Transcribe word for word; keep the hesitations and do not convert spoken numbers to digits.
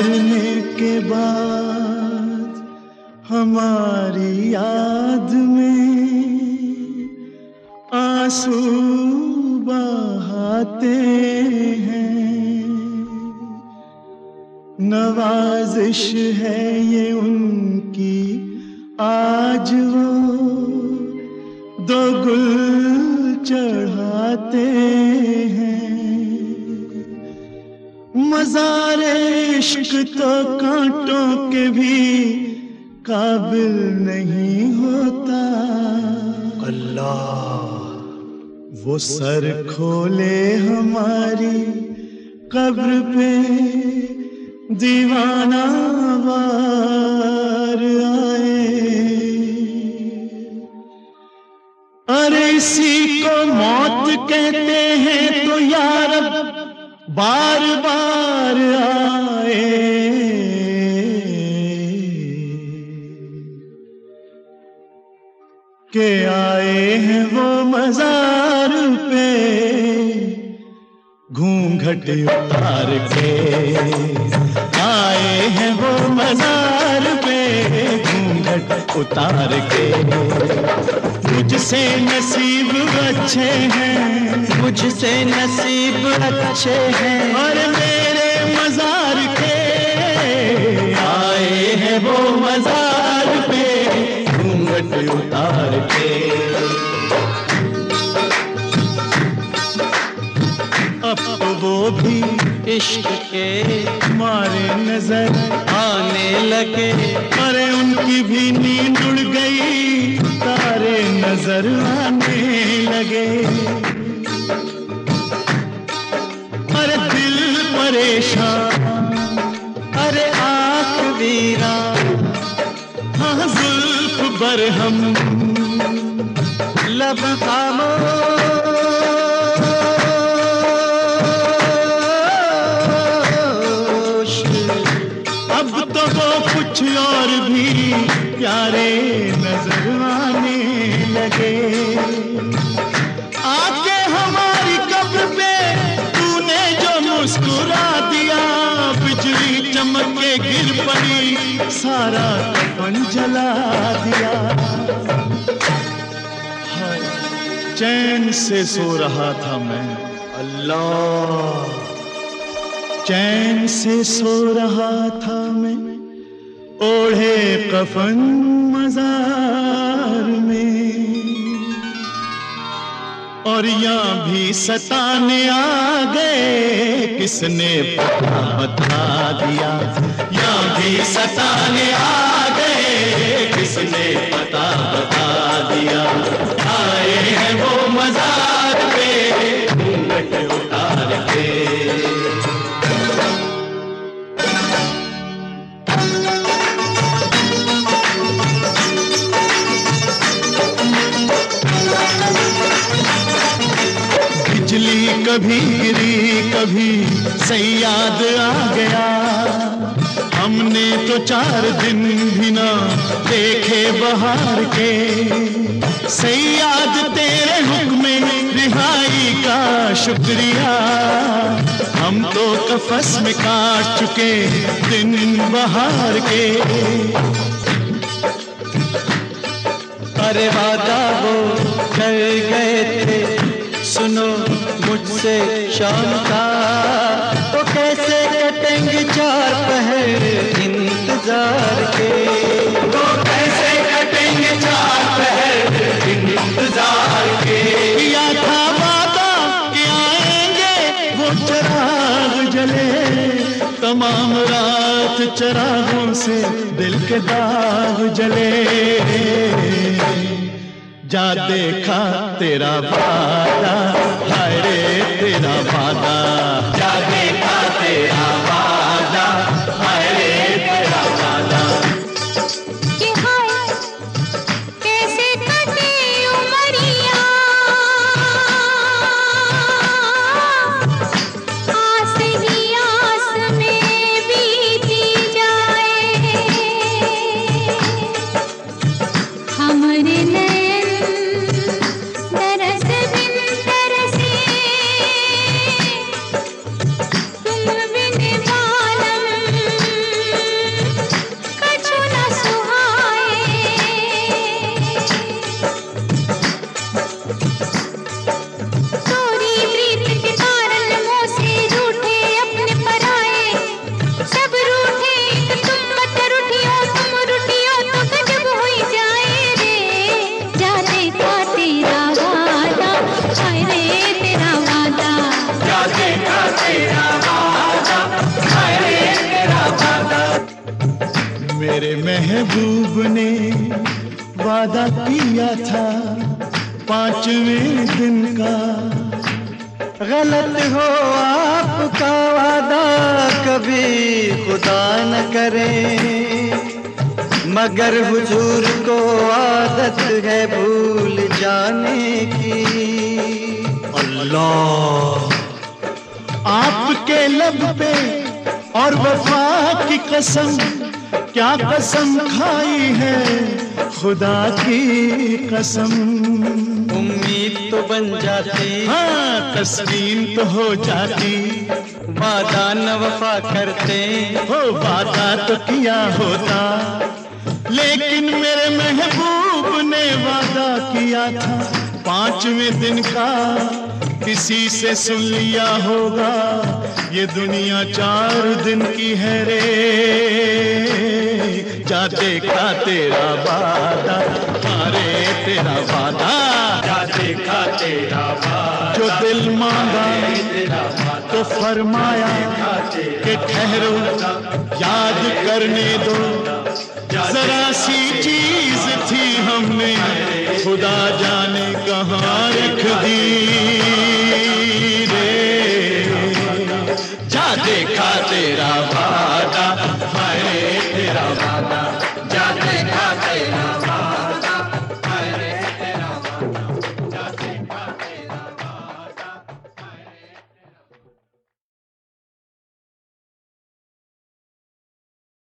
मरने के बाद हमारी याद में आंसू बहाते हैं। नवाजिश है ये उनकी, आज वो दो गुल चढ़ाते हैं। मज़ारे इश्क तो कांटों के भी काबिल नहीं होता। अल्लाह वो सर खोले हमारी कब्र पे दीवाना वार आए। अरे इसी को मौत कहते हैं तो यार बार बार आए। के आए हैं वो मज़ार पे घूंघट उतार के, आए हैं वो मज़ार पे घूंघट उतार के। मुझसे नसीब अच्छे हैं, मुझसे नसीब अच्छे हैं, और मेरे मज़ार के आए हैं वो मज़ार पे घूंघट उतार के। अब वो भी इश्क के मारे नजर आने लगे। अरे उनकी भी नींद उड़ गई, तारे नजर आने लगे। अरे दिल परेशान, अरे आँख वीरान, हाँ जुल्फ बरहम, लब खामोश। अब तो वो कुछ और भी प्यारे नजर आने लगे। आके हमारी कब्र पे तूने जो मुस्कुरा दिया, बिजली चमक के गिर पड़ी, सारा कफन जला दिया। हाय चैन से सो रहा था मैं, अल्लाह चैन से सो रहा था मैं, ओढ़े कफन मज़ार में। और यहाँ भी सताने आ गए, किसने पता बता दिया। यहाँ भी सताने आ गए, किसने पता बता दिया। आए हैं वो मज़ार पे घूंघट उतार के। बिजली कभी गिरी कभी सैयाद आ गया, हमने तो चार दिन भी ना देखे बहार के। सैयाद तेरे हुक्म रिहाई का शुक्रिया, हम तो कफस में काट चुके दिन बहार के। अरे वादा वो कर गए थे, सुनो मुझसे शाम का, तो कैसे कटेंगे चार पहर इंतजार के। तो कैसे कटेंगे चार पहर इंतजार के। किया था वादा कि आएंगे वो चराग जले, तमाम रात चरागों से दिल के दाग जले। जा देखा तेरा वादा, हाय रे तेरा वादा। जा देखा तेरा वादा, हाय रे तेरा वादा। कि हाय कैसे कटे उमरिया, आस ही आस में बीती जाए। हमरे नैन तरस बिन तरसे मेरे महबूब ने वादा किया था पांचवें दिन का। गलत हो आपका वादा कभी खुदा न करे, मगर हुजूर को आदत है भूल जाने की। अल्लाह आपके लब पे और वफा की कसम, क्या कसम खाई है खुदा की कसम। उम्मीद तो बन जाती, हाँ तस्लीम तो हो जाती, वादा न वफा करते, हो वादा तो किया होता। लेकिन मेरे महबूब ने वादा किया था पांचवें दिन का। किसी से सुन लिया होगा ये दुनिया चार दिन की है रे, जा देखा तेरा वादा, अरे तेरा वादा, जा देखा तेरा वादा, जो दिल मांगा तो फरमाया कि ठहरो याद करने दो। जरा सी चीज थी हमने खुदा जाने कहाँ रख दी रे, जा देखा तेरा वादा, हाय तेरा वादा।